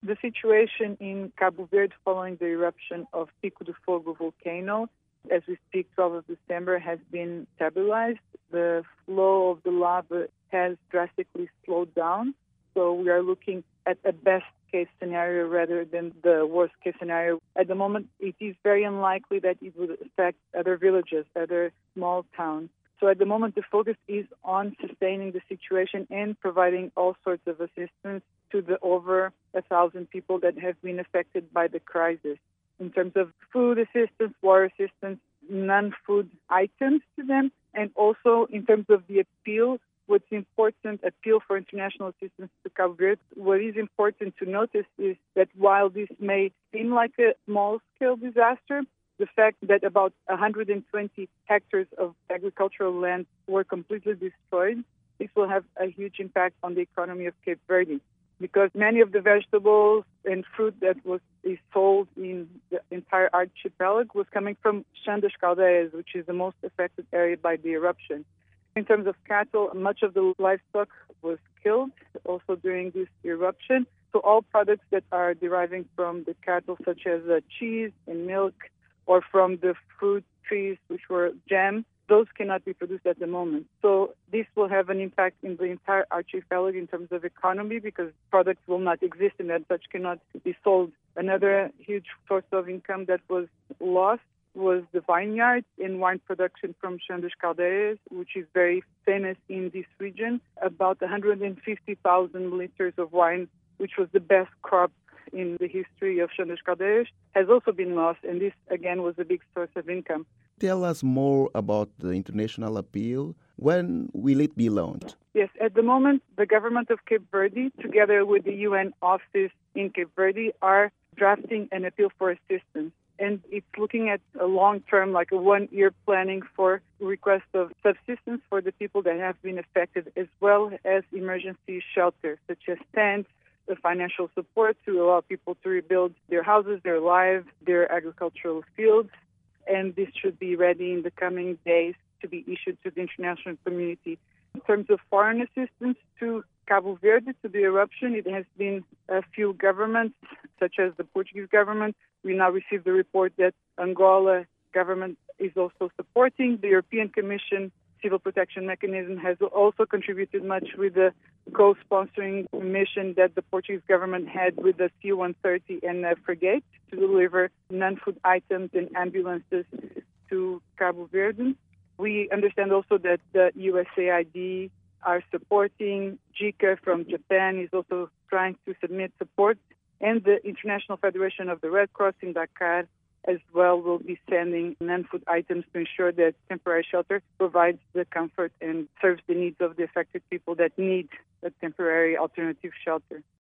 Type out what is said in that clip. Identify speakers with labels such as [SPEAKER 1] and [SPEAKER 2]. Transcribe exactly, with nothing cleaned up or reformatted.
[SPEAKER 1] The situation in Cabo Verde following the eruption of Pico de Fogo volcano, as we speak, twelfth of December, has been stabilized. The flow of the lava has drastically slowed down. So we are looking at a best-case scenario rather than the worst-case scenario. At the moment, it is very unlikely that it would affect other villages, other small towns. So at the moment, the focus is on sustaining the situation and providing all sorts of assistance to the over a thousand people that have been affected by the crisis. In terms of food assistance, water assistance, non-food items to them, and also in terms of the appeal, what's important, appeal for international assistance to Cabo Verde, what is important to notice is that while this may seem like a small-scale disaster, the fact that about one hundred twenty hectares of agricultural land were completely destroyed, this will have a huge impact on the economy of Cape Verde, because many of the vegetables and fruit that was is sold in the entire archipelago was coming from Chã das Caldeias, which is the most affected area by the eruption. In terms of cattle, much of the livestock was killed also during this eruption. So all products that are deriving from the cattle, such as uh, cheese and milk, or from the fruit trees, which were jam, those cannot be produced at the moment. So this will have an impact in the entire archipelago in terms of economy, because products will not exist and as such cannot be sold. Another huge source of income that was lost was the vineyard and wine production from Chã das Caldeias, which is very famous in this region. About one hundred fifty thousand liters of wine, which was the best crop in the history of Chã das Caldeias, has also been lost, and this again was a big source of income.
[SPEAKER 2] Tell us more about the international appeal. When will it be launched?
[SPEAKER 1] Yes, at the moment, the government of Cape Verde, together with the U N office in Cape Verde, are drafting an appeal for assistance. And it's looking at a long-term, like a one-year planning for request of subsistence for the people that have been affected, as well as emergency shelter, such as tents, the financial support to allow people to rebuild their houses, their lives, their agricultural fields. And this should be ready in the coming days to be issued to the international community. In terms of foreign assistance to Cabo Verde, to the eruption, it has been a few governments, such as the Portuguese government. We now received the report that Angola government is also supporting. The European Commission Civil Protection Mechanism has also contributed much with the co-sponsoring mission that the Portuguese government had with the C one thirty and the frigate to deliver non-food items and ambulances to Cabo Verde. We understand also that the U S A I D are supporting. JICA from Japan is also trying to submit support. And the International Federation of the Red Cross in Dakar as well will be sending non-food items to ensure that temporary shelter provides the comfort and serves the needs of the affected people that need a temporary alternative shelter.